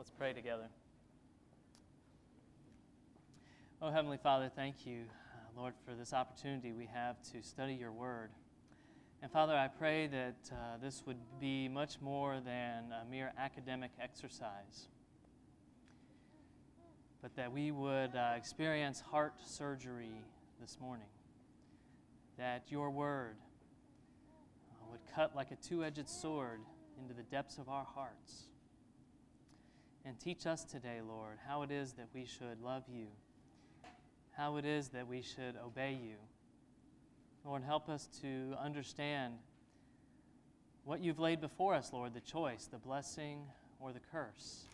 Let's pray together. Oh, Heavenly Father, thank you, Lord, for this opportunity we have to study your word. And Father, I pray that this would be much more than a mere academic exercise, but that we would experience heart surgery this morning, that your word would cut like a two-edged sword into the depths of our hearts. And teach us today, Lord, how it is that we should love you, how it is that we should obey you. Lord, help us to understand what you've laid before us, Lord, the choice, the blessing, or the curse.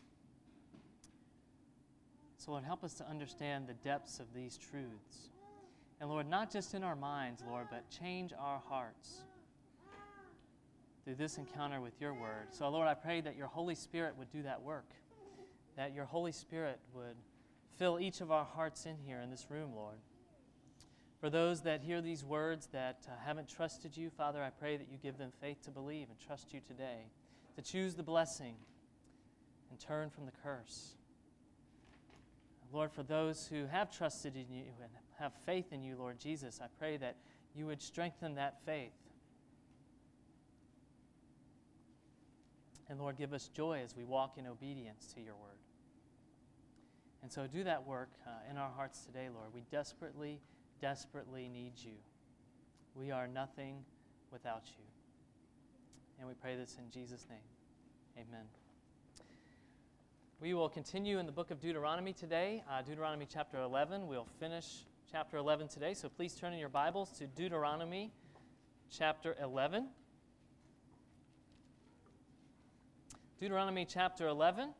So, Lord, help us to understand the depths of these truths. And, Lord, not just in our minds, Lord, but change our hearts through this encounter with your word. So, Lord, I pray that your Holy Spirit would do that work, that your Holy Spirit would fill each of our hearts in here in this room, Lord. For those that hear these words that haven't trusted you, Father, I pray that you give them faith to believe and trust you today, to choose the blessing and turn from the curse. Lord, for those who have trusted in you and have faith in you, Lord Jesus, I pray that you would strengthen that faith. And Lord, give us joy as we walk in obedience to your word. And so do that work in our hearts today, Lord. We desperately, desperately need you. We are nothing without you. And we pray this in Jesus' name. Amen. We will continue in the book of Deuteronomy today, Deuteronomy chapter 11. We'll finish chapter 11 today, so please turn in your Bibles to Deuteronomy chapter 11. Deuteronomy chapter 11.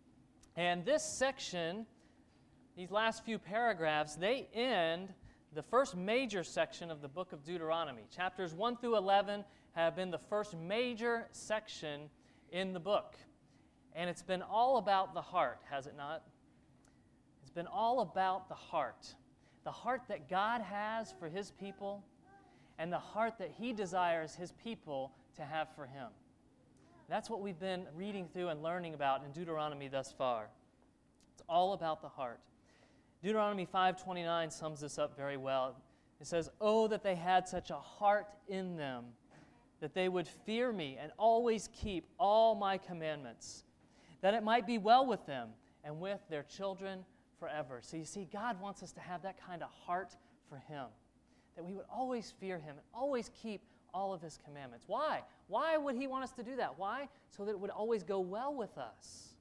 And this section, these last few paragraphs, they end the first major section of the book of Deuteronomy. Chapters 1 through 11 have been the first major section in the book. And it's been all about the heart, has it not? It's been all about the heart that God has for his people, and the heart that he desires his people to have for him. That's what we've been reading through and learning about in Deuteronomy thus far. It's all about the heart. Deuteronomy 5:29 sums this up very well. It says, "Oh, that they had such a heart in them, that they would fear me and always keep all my commandments, that it might be well with them and with their children forever." So you see, God wants us to have that kind of heart for him, that we would always fear him and always keep all of his commandments. Why? Why would he want us to do that? Why? So that it would always go well with us.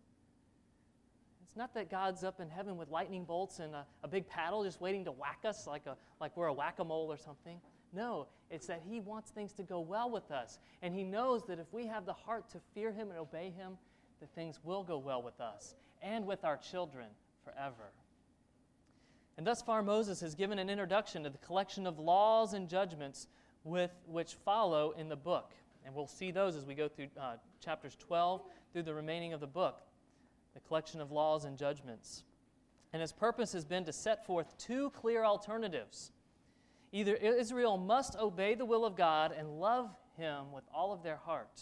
It's not that God's up in heaven with lightning bolts and a big paddle just waiting to whack us like we're a whack-a-mole or something. No, it's that he wants things to go well with us. And he knows that if we have the heart to fear him and obey him, that things will go well with us and with our children forever. And thus far, Moses has given an introduction to the collection of laws and judgments which follow in the book. And we'll see those as we go through chapters 12 through the remaining of the book, the collection of laws and judgments. And his purpose has been to set forth two clear alternatives. Either Israel must obey the will of God and love him with all of their heart,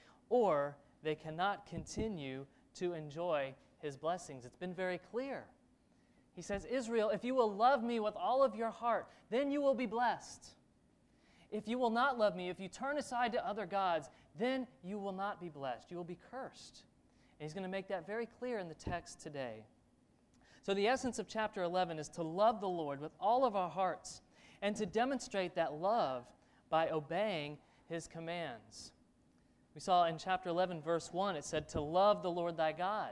or they cannot continue to enjoy his blessings. It's been very clear. He says, Israel, if you will love me with all of your heart, then you will be blessed. If you will not love me, if you turn aside to other gods, then you will not be blessed. You will be cursed. And he's going to make that very clear in the text today. So the essence of chapter 11 is to love the Lord with all of our hearts and to demonstrate that love by obeying his commands. We saw in chapter 11, verse 1, it said to love the Lord thy God.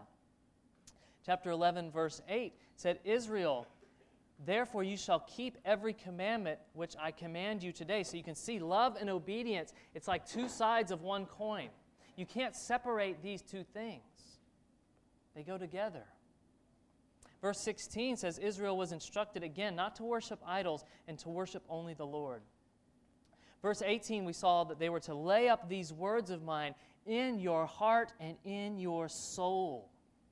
Chapter 11, verse 8 said, Israel, therefore you shall keep every commandment which I command you today. So you can see love and obedience, it's like two sides of one coin. You can't separate these two things. They go together. Verse 16 says, Israel was instructed again not to worship idols and to worship only the Lord. Verse 18, we saw that they were to lay up these words of mine in your heart and in your soul.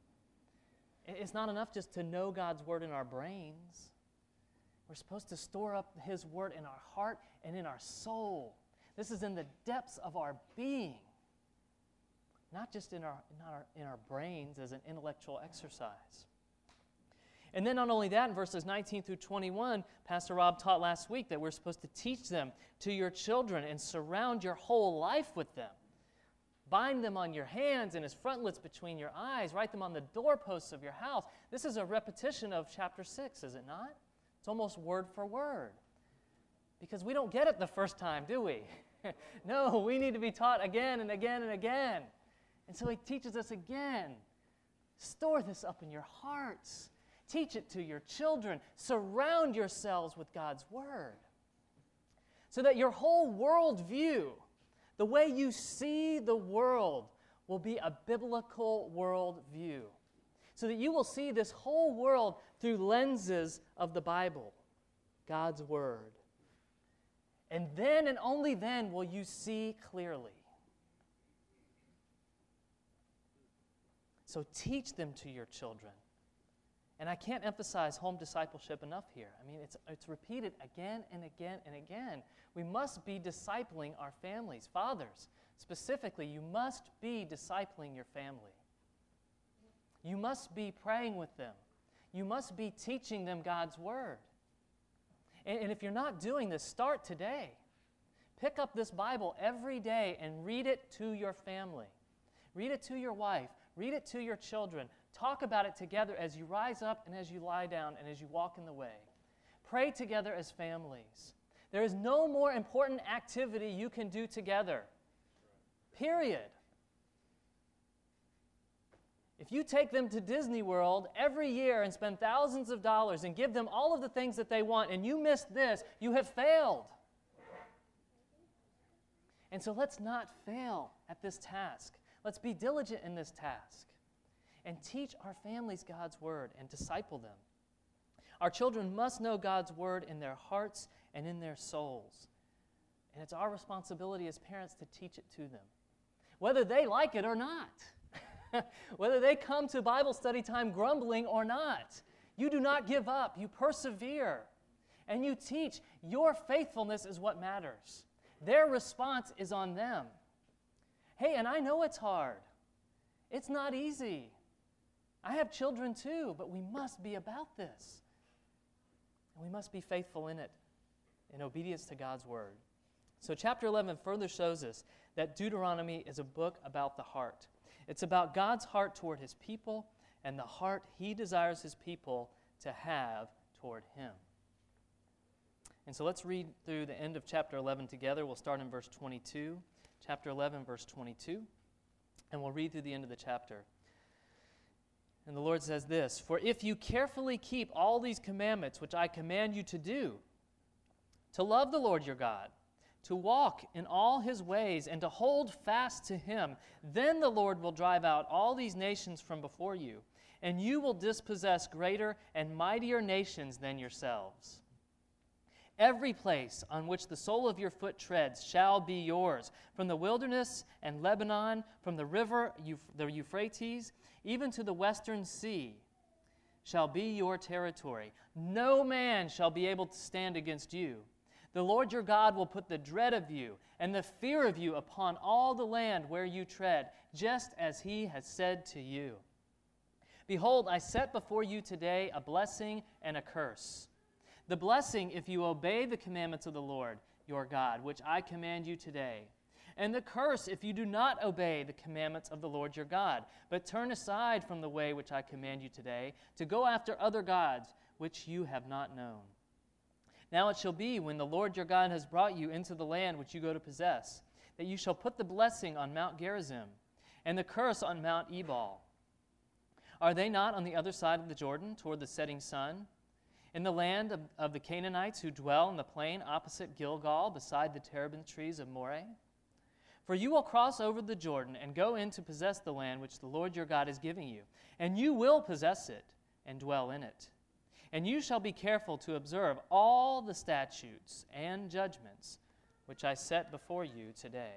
It's not enough just to know God's word in our brains. We're supposed to store up his word in our heart and in our soul. This is in the depths of our being. not just in our brains as an intellectual exercise. And then not only that, in verses 19 through 21, Pastor Rob taught last week that we're supposed to teach them to your children and surround your whole life with them. Bind them on your hands and as frontlets between your eyes. Write them on the doorposts of your house. This is a repetition of chapter 6, is it not? It's almost word for word. Because we don't get it the first time, do we? No, we need to be taught again and again and again. And so he teaches us again. Store this up in your hearts. Teach it to your children. Surround yourselves with God's Word. So that your whole worldview, the way you see the world, will be a biblical worldview. So that you will see this whole world through lenses of the Bible, God's Word. And then and only then will you see clearly. So teach them to your children. And I can't emphasize home discipleship enough here. I mean, it's repeated again and again and again. We must be discipling our families. Fathers, specifically, you must be discipling your family. You must be praying with them. You must be teaching them God's Word. And if you're not doing this, start today. Pick up this Bible every day and read it to your family. Read it to your wife. Read it to your children. Talk about it together as you rise up and as you lie down and as you walk in the way. Pray together as families. There is no more important activity you can do together. Period. If you take them to Disney World every year and spend thousands of dollars and give them all of the things that they want and you miss this, you have failed. And so let's not fail at this task. Let's be diligent in this task and teach our families God's Word and disciple them. Our children must know God's Word in their hearts and in their souls. And it's our responsibility as parents to teach it to them, whether they like it or not. Whether they come to Bible study time grumbling or not. You do not give up. You persevere. And you teach. Your faithfulness is what matters. Their response is on them. Hey, and I know it's hard. It's not easy. I have children too, but we must be about this. And we must be faithful in it, in obedience to God's Word. So chapter 11 further shows us that Deuteronomy is a book about the heart. It's about God's heart toward His people and the heart He desires His people to have toward Him. And so let's read through the end of chapter 11 together. We'll start in verse 22. Chapter 11, verse 22. And we'll read through the end of the chapter. And the Lord says this, "For if you carefully keep all these commandments which I command you to do, to love the Lord your God, to walk in all His ways, and to hold fast to Him, then the Lord will drive out all these nations from before you, and you will dispossess greater and mightier nations than yourselves. Every place on which the sole of your foot treads shall be yours, from the wilderness and Lebanon, from the river, the Euphrates, even to the western sea, shall be your territory. No man shall be able to stand against you. The Lord your God will put the dread of you and the fear of you upon all the land where you tread, just as He has said to you. Behold, I set before you today a blessing and a curse. The blessing if you obey the commandments of the Lord your God, which I command you today. And the curse if you do not obey the commandments of the Lord your God, but turn aside from the way which I command you today, to go after other gods which you have not known. Now it shall be, when the Lord your God has brought you into the land which you go to possess, that you shall put the blessing on Mount Gerizim, and the curse on Mount Ebal. Are they not on the other side of the Jordan, toward the setting sun? In the land of the Canaanites who dwell in the plain opposite Gilgal, beside the terebinth trees of Moreh? For you will cross over the Jordan and go in to possess the land which the Lord your God is giving you, and you will possess it and dwell in it. And you shall be careful to observe all the statutes and judgments which I set before you today."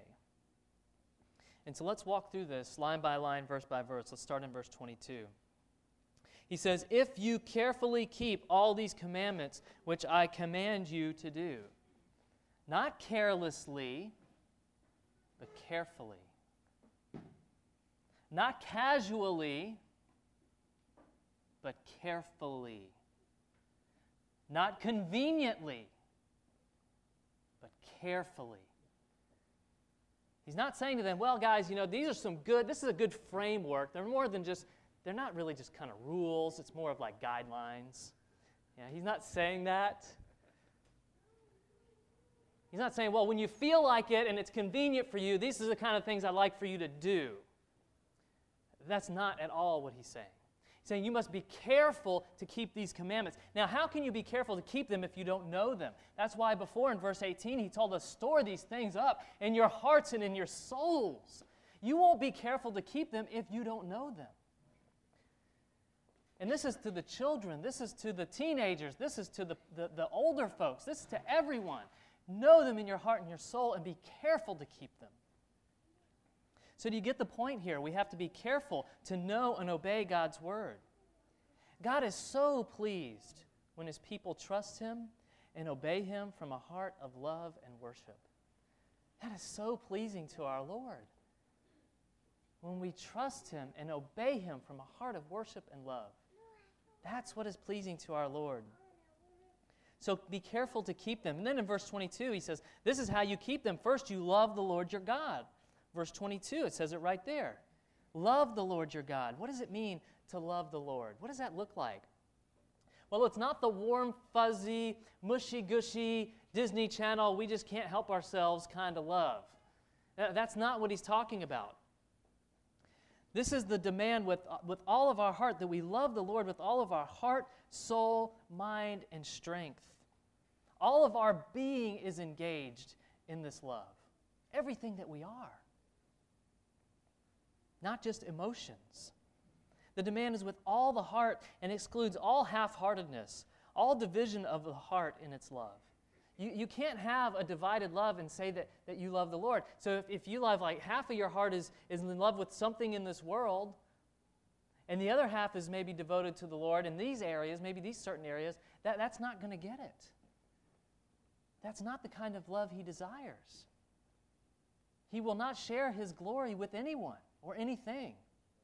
And so let's walk through this line by line, verse by verse. Let's start in verse 22. He says, "If you carefully keep all these commandments which I command you to do." Not carelessly, but carefully. not casually, but carefully. Not conveniently, but carefully. He's not saying to them, well, guys, this is a good framework. They're not really just kind of rules. It's more of like guidelines. Yeah, he's not saying that. He's not saying, well, when you feel like it and it's convenient for you, these are the kind of things I'd like for you to do. That's not at all what he's saying. He's saying you must be careful to keep these commandments. Now, how can you be careful to keep them if you don't know them? That's why before in verse 18 he told us, store these things up in your hearts and in your souls. You won't be careful to keep them if you don't know them. And this is to the children. This is to the teenagers. This is to the older folks. This is to everyone. Know them in your heart and your soul and be careful to keep them. So do you get the point here? We have to be careful to know and obey God's word. God is so pleased when his people trust him and obey him from a heart of love and worship. That is so pleasing to our Lord. When we trust him and obey him from a heart of worship and love. That's what is pleasing to our Lord. So be careful to keep them. And then in verse 22 he says, this is how you keep them. First, you love the Lord your God. Verse 22, it says it right there. Love the Lord your God. What does it mean to love the Lord? What does that look like? Well, it's not the warm, fuzzy, mushy-gushy, Disney Channel, we just can't help ourselves kind of love. That's not what he's talking about. This is the demand with all of our heart, that we love the Lord with all of our heart, soul, mind, and strength. All of our being is engaged in this love. Everything that we are. Not just emotions. The demand is with all the heart and excludes all half-heartedness, all division of the heart in its love. You can't have a divided love and say that you love the Lord. So if you love, like half of your heart is in love with something in this world, and the other half is maybe devoted to the Lord in these areas, maybe these certain areas, that's not going to get it. That's not the kind of love he desires. He will not share his glory with anyone or anything.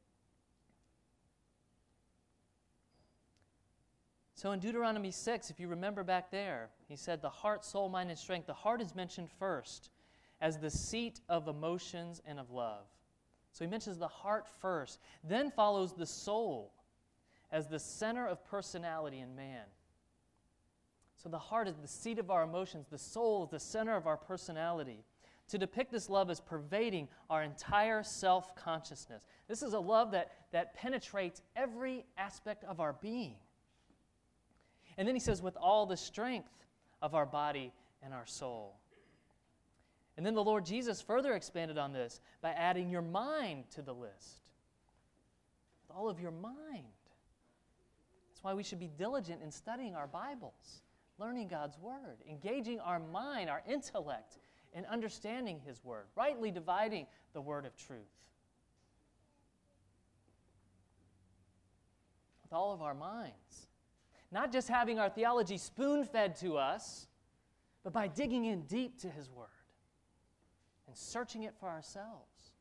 So in Deuteronomy 6, if you remember back there, he said the heart, soul, mind, and strength. The heart is mentioned first as the seat of emotions and of love. So he mentions the heart first. Then follows the soul as the center of personality in man. So the heart is the seat of our emotions. The soul is the center of our personality. To depict this love as pervading our entire self-consciousness. This is a love that penetrates every aspect of our being. And then he says, with all the strength of our body and our soul. And then the Lord Jesus further expanded on this by adding your mind to the list. With all of your mind. That's why we should be diligent in studying our Bibles, learning God's Word, engaging our mind, our intellect, in understanding His Word, rightly dividing the Word of truth. With all of our minds. Not just having our theology spoon-fed to us, but by digging in deep to His Word and searching it for ourselves.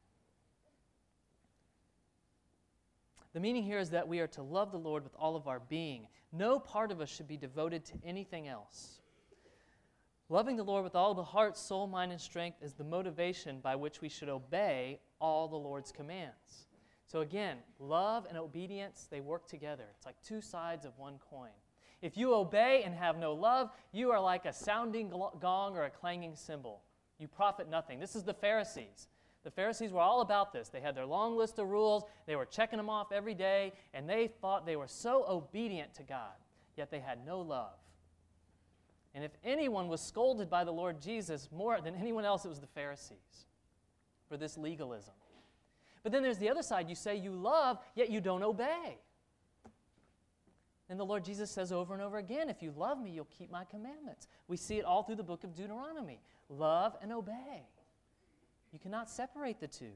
The meaning here is that we are to love the Lord with all of our being. No part of us should be devoted to anything else. Loving the Lord with all the heart, soul, mind, and strength is the motivation by which we should obey all the Lord's commands. So again, love and obedience, they work together. It's like two sides of one coin. If you obey and have no love, you are like a sounding gong or a clanging cymbal. You profit nothing. This is the Pharisees. The Pharisees were all about this. They had their long list of rules. They were checking them off every day, and they thought they were so obedient to God, yet they had no love. And if anyone was scolded by the Lord Jesus more than anyone else, it was the Pharisees for this legalism. But then there's the other side. You say you love, yet you don't obey. And the Lord Jesus says over and over again, if you love me, you'll keep my commandments. We see it all through the book of Deuteronomy. Love and obey. You cannot separate the two.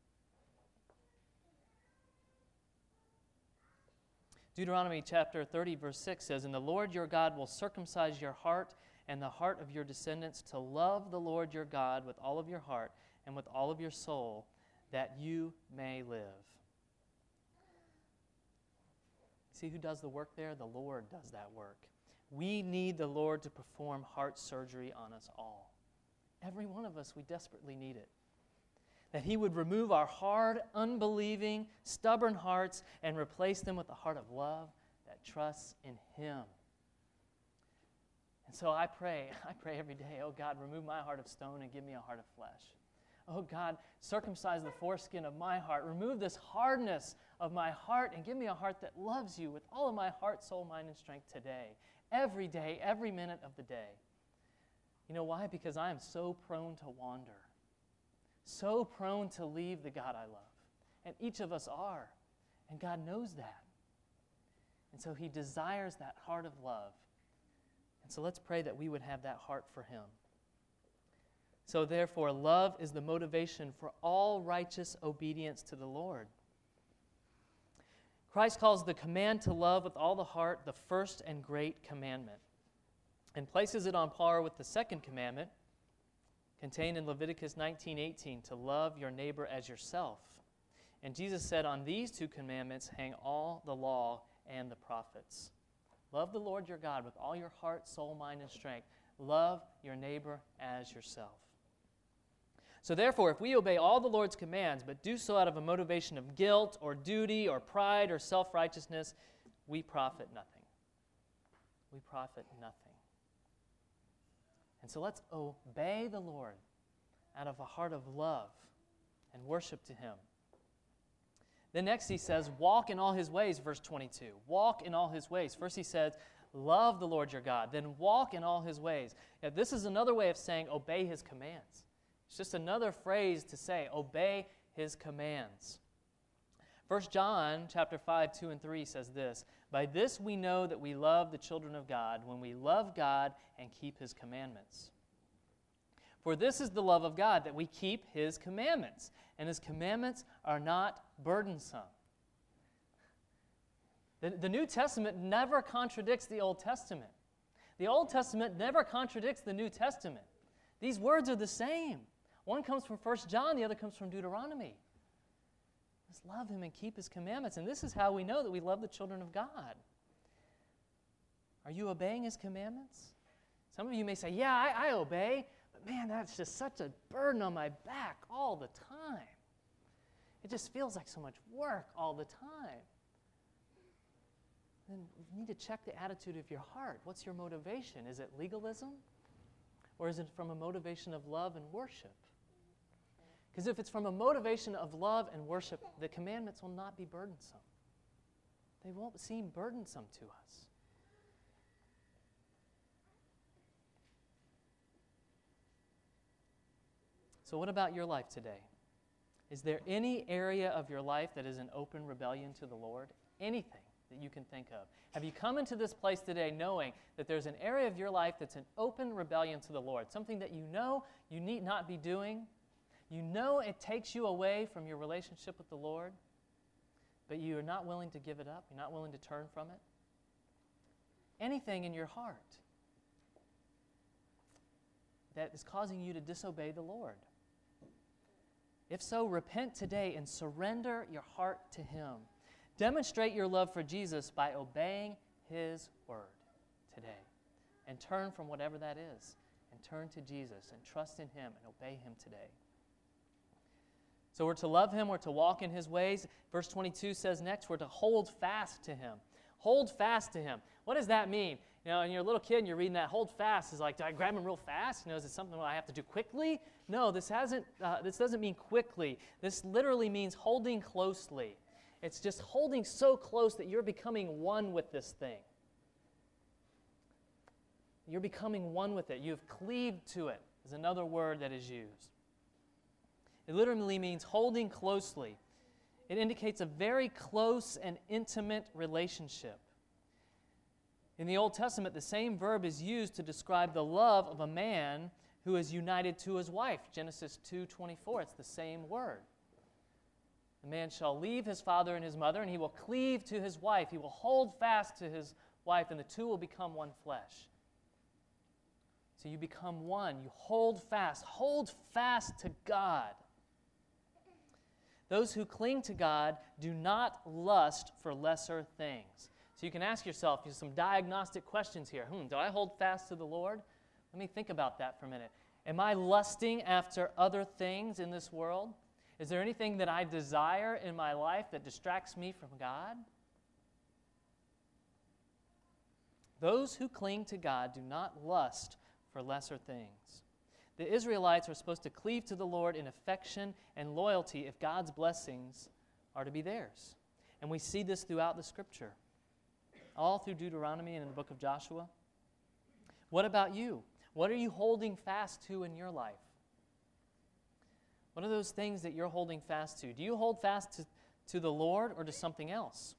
Deuteronomy chapter 30, verse 6 says, and the Lord your God will circumcise your heart and the heart of your descendants to love the Lord your God with all of your heart and with all of your soul, that you may live. See who does the work there? The Lord does that work. We need the Lord to perform heart surgery on us all. Every one of us, we desperately need it. That He would remove our hard, unbelieving, stubborn hearts and replace them with a heart of love that trusts in Him. And so I pray every day, oh God, remove my heart of stone and give me a heart of flesh. Oh God, circumcise the foreskin of my heart. Remove this hardness of my heart and give me a heart that loves you with all of my heart, soul, mind, and strength today. Every day, every minute of the day. You know why? Because I am so prone to wander. So prone to leave the God I love. And each of us are. And God knows that. And so He desires that heart of love. And so let's pray that we would have that heart for Him. So therefore, love is the motivation for all righteous obedience to the Lord. Christ calls the command to love with all the heart the first and great commandment, and places it on par with the second commandment, contained in Leviticus 19:18, to love your neighbor as yourself. And Jesus said, on these two commandments hang all the law and the prophets. Love the Lord your God with all your heart, soul, mind, and strength. Love your neighbor as yourself. So therefore, if we obey all the Lord's commands, but do so out of a motivation of guilt or duty or pride or self-righteousness, we profit nothing. We profit nothing. And so let's obey the Lord out of a heart of love and worship to Him. Then next He says, walk in all His ways, verse 22. Walk in all His ways. First He says, love the Lord your God. Then walk in all His ways. Now, this is another way of saying obey His commands. It's just another phrase to say obey His commands. 1 John chapter 5, 2 and 3 says this, by this we know that we love the children of God, when we love God and keep His commandments. For this is the love of God, that we keep His commandments, and His commandments are not burdensome. The New Testament never contradicts the Old Testament. The Old Testament never contradicts the New Testament. These words are the same. One comes from 1 John, the other comes from Deuteronomy. Let's love Him and keep His commandments. And this is how we know that we love the children of God. Are you obeying His commandments? Some of you may say, yeah, I obey, but man, that's just such a burden on my back all the time. It just feels like so much work all the time. Then you need to check the attitude of your heart. What's your motivation? Is it legalism? Or is it from a motivation of love and worship? Because if it's from a motivation of love and worship, the commandments will not be burdensome. They won't seem burdensome to us. So what about your life today? Is there any area of your life that is an open rebellion to the Lord? Anything that you can think of? Have you come into this place today knowing that there's an area of your life that's an open rebellion to the Lord? Something that you know you need not be doing? You know it takes you away from your relationship with the Lord, but you are not willing to give it up? You're not willing to turn from it? Anything in your heart that is causing you to disobey the Lord? If so, repent today and surrender your heart to Him. Demonstrate your love for Jesus by obeying His word today. And turn from whatever that is. And turn to Jesus and trust in Him and obey Him today. So we're to love Him, we're to walk in His ways. Verse 22 says next, we're to hold fast to Him. Hold fast to Him. What does that mean? You know, when you're a little kid and you're reading that, hold fast is like, do I grab Him real fast? You know, is it something I have to do quickly? No, this doesn't mean quickly. This literally means holding closely. It's just holding so close that you're becoming one with this thing. You're becoming one with it. You've cleaved to it, is another word that is used. It literally means holding closely. It indicates a very close and intimate relationship. In the Old Testament, the same verb is used to describe the love of a man who is united to his wife. Genesis 2:24, it's the same word. The man shall leave his father and his mother, and he will cleave to his wife. He will hold fast to his wife, and the two will become one flesh. So you become one. You hold fast. Hold fast to God. Those who cling to God do not lust for lesser things. So you can ask yourself some diagnostic questions here. Do I hold fast to the Lord? Let me think about that for a minute. Am I lusting after other things in this world? Is there anything that I desire in my life that distracts me from God? Those who cling to God do not lust for lesser things. The Israelites were supposed to cleave to the Lord in affection and loyalty if God's blessings are to be theirs. And we see this throughout the Scripture, all through Deuteronomy and in the book of Joshua. What about you? What are you holding fast to in your life? What are those things that you're holding fast to? Do you hold fast to the Lord or to something else?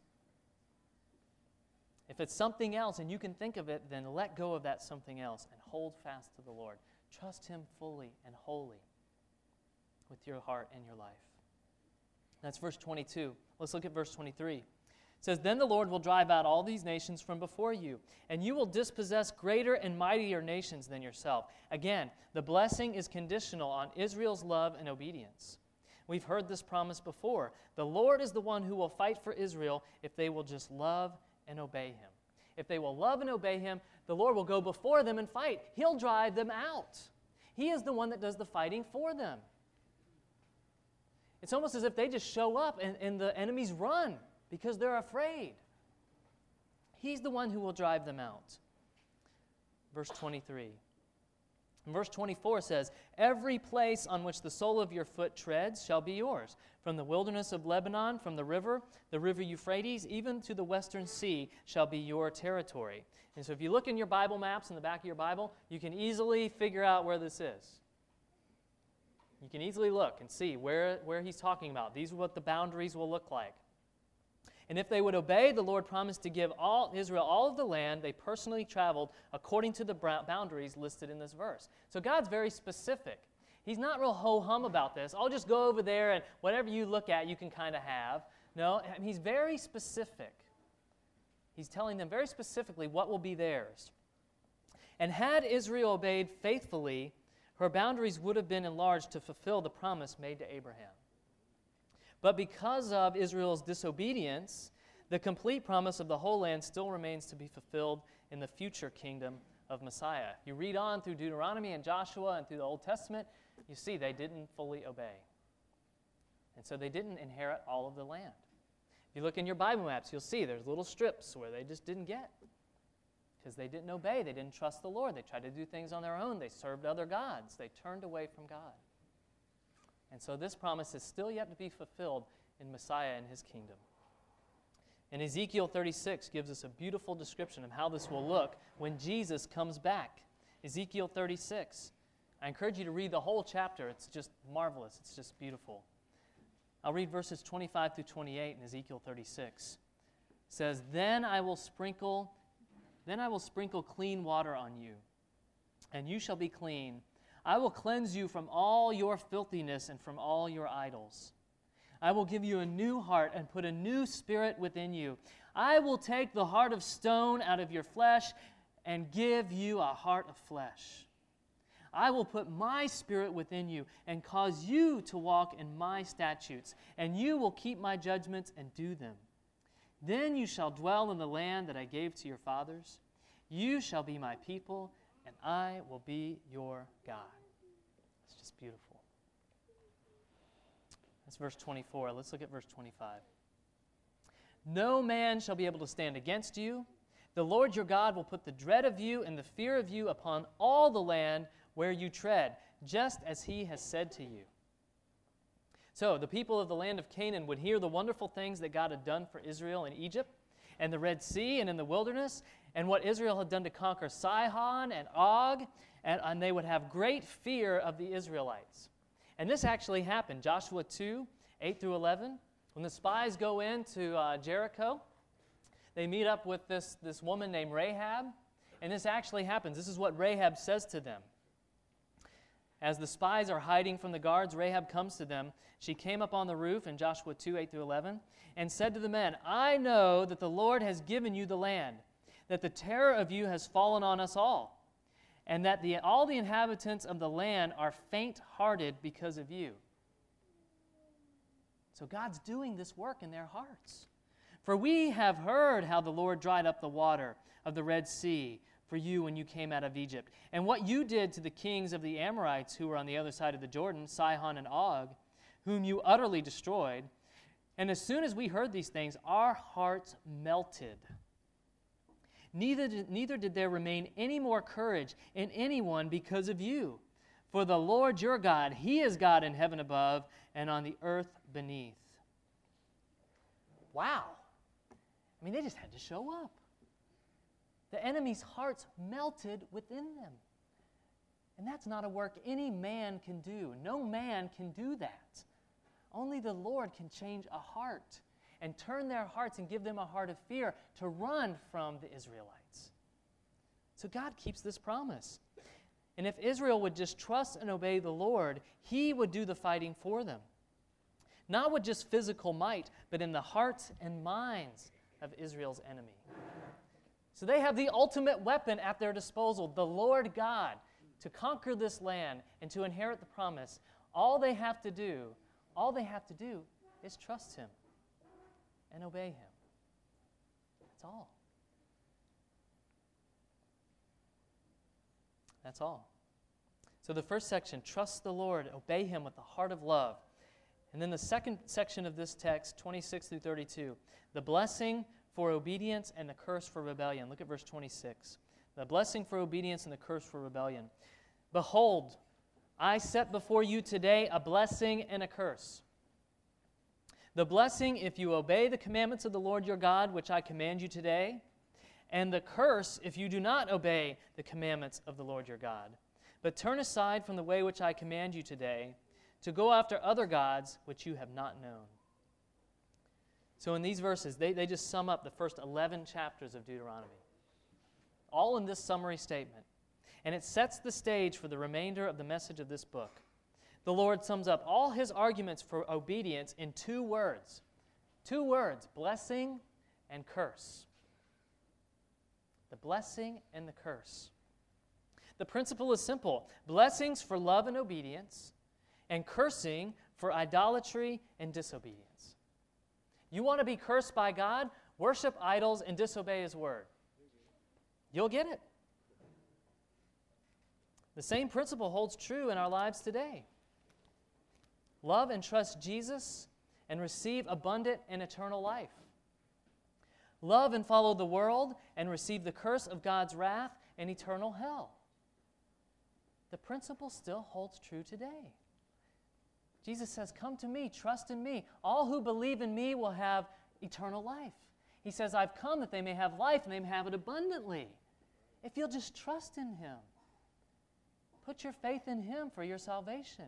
If it's something else and you can think of it, then let go of that something else and hold fast to the Lord. Trust Him fully and wholly with your heart and your life. That's verse 22. Let's look at verse 23. It says, "Then the Lord will drive out all these nations from before you, and you will dispossess greater and mightier nations than yourself." Again, the blessing is conditional on Israel's love and obedience. We've heard this promise before. The Lord is the one who will fight for Israel if they will just love and obey Him. If they will love and obey Him, the Lord will go before them and fight. He'll drive them out. He is the one that does the fighting for them. It's almost as if they just show up and the enemies run because they're afraid. He's the one who will drive them out. Verse 23. And verse 24 says, "Every place on which the sole of your foot treads shall be yours. From the wilderness of Lebanon, from the river Euphrates, even to the western sea shall be your territory." And so if you look in your Bible maps in the back of your Bible, you can easily figure out where this is. You can easily look and see where he's talking about. These are what the boundaries will look like. And if they would obey, the Lord promised to give Israel all of the land they personally traveled according to the boundaries listed in this verse. So God's very specific. He's not real ho-hum about this. I'll just go over there and whatever you look at, you can kind of have. No, He's very specific. He's telling them very specifically what will be theirs. And had Israel obeyed faithfully, her boundaries would have been enlarged to fulfill the promise made to Abraham. But because of Israel's disobedience, the complete promise of the whole land still remains to be fulfilled in the future kingdom of Messiah. You read on through Deuteronomy and Joshua and through the Old Testament, you see they didn't fully obey. And so they didn't inherit all of the land. If you look in your Bible maps, you'll see there's little strips where they just didn't get. Because they didn't obey. They didn't trust the Lord. They tried to do things on their own. They served other gods. They turned away from God. And so this promise is still yet to be fulfilled in Messiah and His kingdom. And Ezekiel 36 gives us a beautiful description of how this will look when Jesus comes back. Ezekiel 36. I encourage you to read the whole chapter. It's just marvelous. It's just beautiful. I'll read verses 25 through 28 in Ezekiel 36. It says, Then I will sprinkle clean water on you, and you shall be clean. I will cleanse you from all your filthiness and from all your idols. I will give you a new heart and put a new spirit within you. I will take the heart of stone out of your flesh and give you a heart of flesh. I will put my spirit within you and cause you to walk in my statutes, and you will keep my judgments and do them. Then you shall dwell in the land that I gave to your fathers. You shall be my people, and I will be your God. It's just beautiful. That's verse 24. Let's look at verse 25. No man shall be able to stand against you. The Lord your God will put the dread of you and the fear of you upon all the land where you tread, just as He has said to you. So the people of the land of Canaan would hear the wonderful things that God had done for Israel in Egypt and the Red Sea and in the wilderness, and what Israel had done to conquer Sihon and Og, and they would have great fear of the Israelites. And this actually happened. Joshua 2, 8 through 11, when the spies go into Jericho, they meet up with this woman named Rahab, and this actually happens. This is what Rahab says to them. As the spies are hiding from the guards, Rahab comes to them. She came up on the roof in Joshua 2, 8 through 11, and said to the men, I know that the Lord has given you the land, that the terror of you has fallen on us all, and that all the inhabitants of the land are faint-hearted because of you. So God's doing this work in their hearts. For we have heard how the Lord dried up the water of the Red Sea for you when you came out of Egypt, and what you did to the kings of the Amorites who were on the other side of the Jordan, Sihon and Og, whom you utterly destroyed. And as soon as we heard these things, our hearts melted. Neither did there remain any more courage in anyone because of you. For the Lord your God, He is God in heaven above and on the earth beneath. Wow. I mean, they just had to show up. The enemy's hearts melted within them. And that's not a work any man can do. No man can do that. Only the Lord can change a heart and turn their hearts and give them a heart of fear to run from the Israelites. So God keeps this promise. And if Israel would just trust and obey the Lord, He would do the fighting for them. Not with just physical might, but in the hearts and minds of Israel's enemy. So they have the ultimate weapon at their disposal, the Lord God, to conquer this land and to inherit the promise. All they have to do is trust Him and obey Him. That's all. That's all. So the first section, trust the Lord, obey Him with the heart of love. And then the second section of this text, 26 through 32, the blessing for obedience and the curse for rebellion. Look at verse 26. The blessing for obedience and the curse for rebellion. Behold, I set before you today a blessing and a curse. The blessing if you obey the commandments of the Lord your God, which I command you today, and the curse if you do not obey the commandments of the Lord your God, but turn aside from the way which I command you today, to go after other gods which you have not known. So in these verses, they just sum up the first 11 chapters of Deuteronomy, all in this summary statement. And it sets the stage for the remainder of the message of this book. The Lord sums up all His arguments for obedience in two words. Two words, blessing and curse. The blessing and the curse. The principle is simple. Blessings for love and obedience, and cursing for idolatry and disobedience. You want to be cursed by God? Worship idols and disobey His word. You'll get it. The same principle holds true in our lives today. Love and trust Jesus and receive abundant and eternal life. Love and follow the world and receive the curse of God's wrath and eternal hell. The principle still holds true today. Jesus says, come to me, trust in me. All who believe in me will have eternal life. He says, I've come that they may have life and they may have it abundantly. If you'll just trust in Him. Put your faith in Him for your salvation.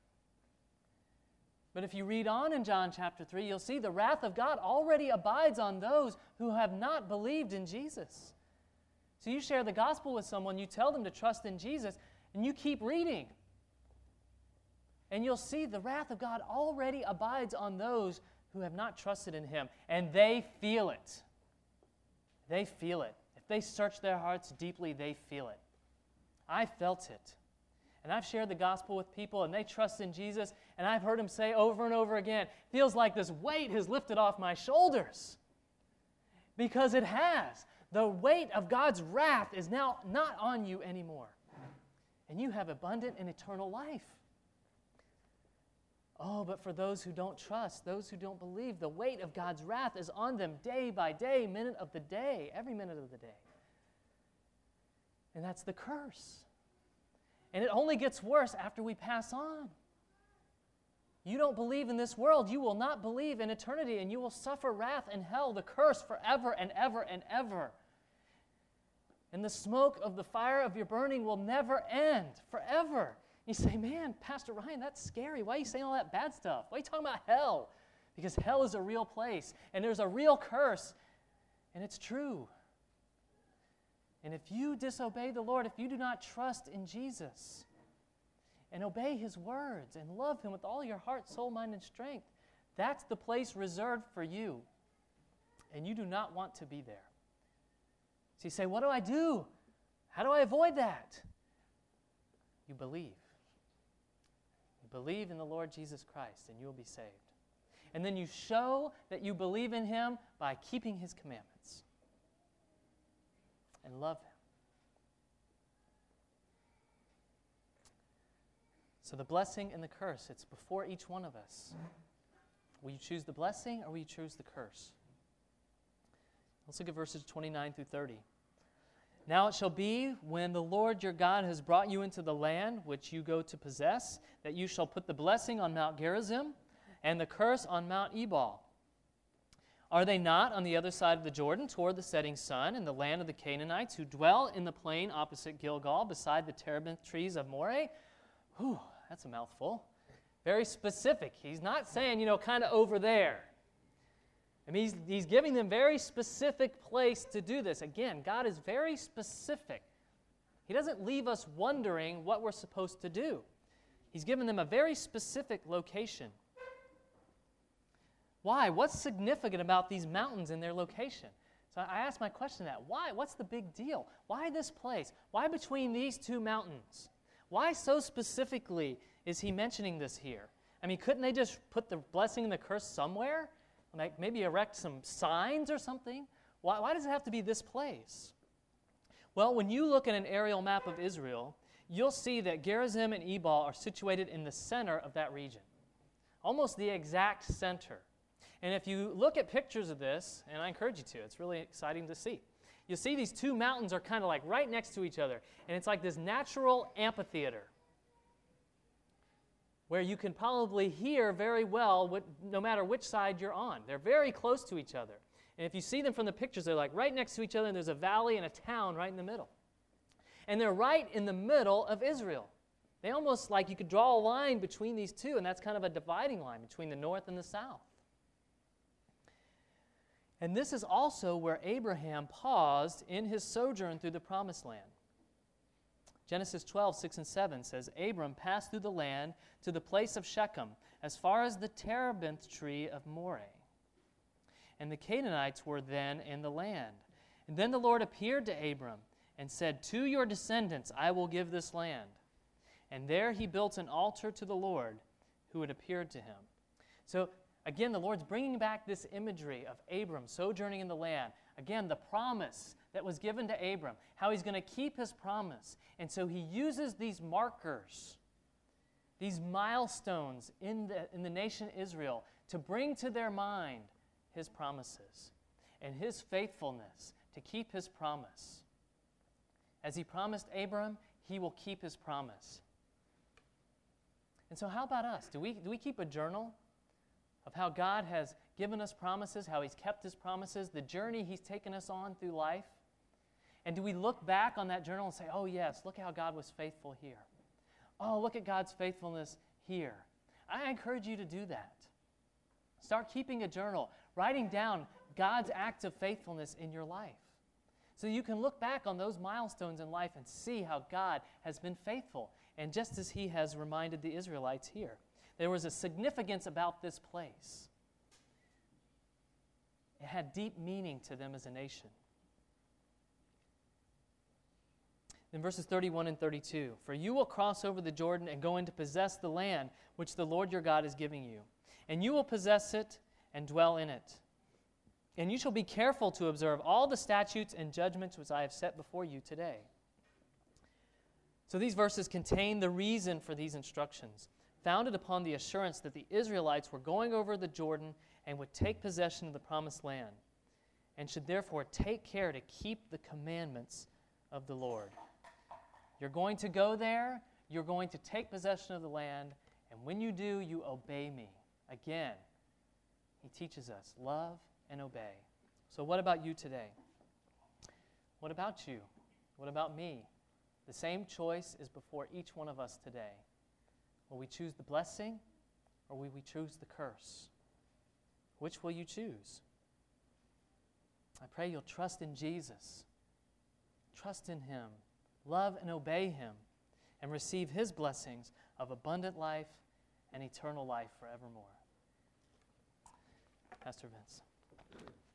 But if you read on in John chapter 3, you'll see the wrath of God already abides on those who have not believed in Jesus. So you share the gospel with someone, you tell them to trust in Jesus, and you keep reading. And you'll see the wrath of God already abides on those who have not trusted in Him. And they feel it. They feel it. If they search their hearts deeply, they feel it. I felt it. And I've shared the gospel with people, and they trust in Jesus, and I've heard them say over and over again, feels like this weight has lifted off my shoulders. Because it has. The weight of God's wrath is now not on you anymore. And you have abundant and eternal life. Oh, but for those who don't trust, those who don't believe, the weight of God's wrath is on them day by day, minute of the day, every minute of the day. And that's the curse. And it only gets worse after we pass on. You don't believe in this world, you will not believe in eternity, and you will suffer wrath and hell, the curse forever and ever and ever. And the smoke of the fire of your burning will never end, forever. You say, man, Pastor Ryan, that's scary. Why are you saying all that bad stuff? Why are you talking about hell? Because hell is a real place, and there's a real curse, and it's true. And if you disobey the Lord, if you do not trust in Jesus and obey His words and love Him with all your heart, soul, mind, and strength, that's the place reserved for you, and you do not want to be there. So you say, what do I do? How do I avoid that? You believe. Believe in the Lord Jesus Christ, and you will be saved. and then you show that you believe in him by keeping his commandments and love him. So the blessing and the curse, it's before each one of us. Will you choose the blessing or will you choose the curse? Let's look at verses 29 through 30. Now it shall be, when the Lord your God has brought you into the land which you go to possess, that you shall put the blessing on Mount Gerizim and the curse on Mount Ebal. Are they not on the other side of the Jordan toward the setting sun, in the land of the Canaanites, who dwell in the plain opposite Gilgal, beside the terebinth trees of Moreh? Whew, that's a mouthful. Very specific. He's not saying, kind of over there. I mean, he's giving them very specific place to do this. Again, God is very specific. He doesn't leave us wondering what we're supposed to do. He's given them a very specific location. Why? What's significant about these mountains and their location? So I asked my question that. Why? What's the big deal? Why this place? Why between these two mountains? Why so specifically is he mentioning this here? I mean, couldn't they just put the blessing and the curse somewhere? Like maybe erect some signs or something? Why does it have to be this place? Well, when you look at an aerial map of Israel, you'll see that Gerizim and Ebal are situated in the center of that region. Almost the exact center. And if you look at pictures of this, and I encourage you to, it's really exciting to see. You'll see these two mountains are kind of like right next to each other. And it's like this natural amphitheater where you can probably hear very well no matter which side you're on. They're very close to each other. And if you see them from the pictures, they're like right next to each other, and there's a valley and a town right in the middle. And they're right in the middle of Israel. They almost like you could draw a line between these two, and that's kind of a dividing line between the north and the south. And this is also where Abraham paused in his sojourn through the Promised Land. Genesis 12, 6 and 7 says, Abram passed through the land to the place of Shechem, as far as the terebinth tree of Moreh. And the Canaanites were then in the land. And then the Lord appeared to Abram and said, to your descendants I will give this land. And there he built an altar to the Lord who had appeared to him. So again, the Lord's bringing back this imagery of Abram sojourning in the land. Again, the promise that was given to Abram, how he's going to keep his promise. And so he uses these markers, these milestones in the nation Israel to bring to their mind his promises and his faithfulness to keep his promise. As he promised Abram, he will keep his promise. And so how about us? Do we keep a journal of how God has given us promises, how he's kept his promises, the journey he's taken us on through life? And do we look back on that journal and say, oh yes, look how God was faithful here. Oh, look at God's faithfulness here. I encourage you to do that. Start keeping a journal, writing down God's act of faithfulness in your life. So you can look back on those milestones in life and see how God has been faithful. And just as he has reminded the Israelites here, there was a significance about this place. It had deep meaning to them as a nation. In verses 31 and 32, for you will cross over the Jordan and go in to possess the land which the Lord your God is giving you. And you will possess it and dwell in it. And you shall be careful to observe all the statutes and judgments which I have set before you today. So these verses contain the reason for these instructions, founded upon the assurance that the Israelites were going over the Jordan and would take possession of the promised land, and should therefore take care to keep the commandments of the Lord. You're going to go there, you're going to take possession of the land, and when you do, you obey me. Again, he teaches us, love and obey. So what about you today? What about you? What about me? The same choice is before each one of us today. Will we choose the blessing or will we choose the curse? Which will you choose? I pray you'll trust in Jesus. Trust in him. Love and obey him. And receive his blessings of abundant life and eternal life forevermore. Pastor Vince.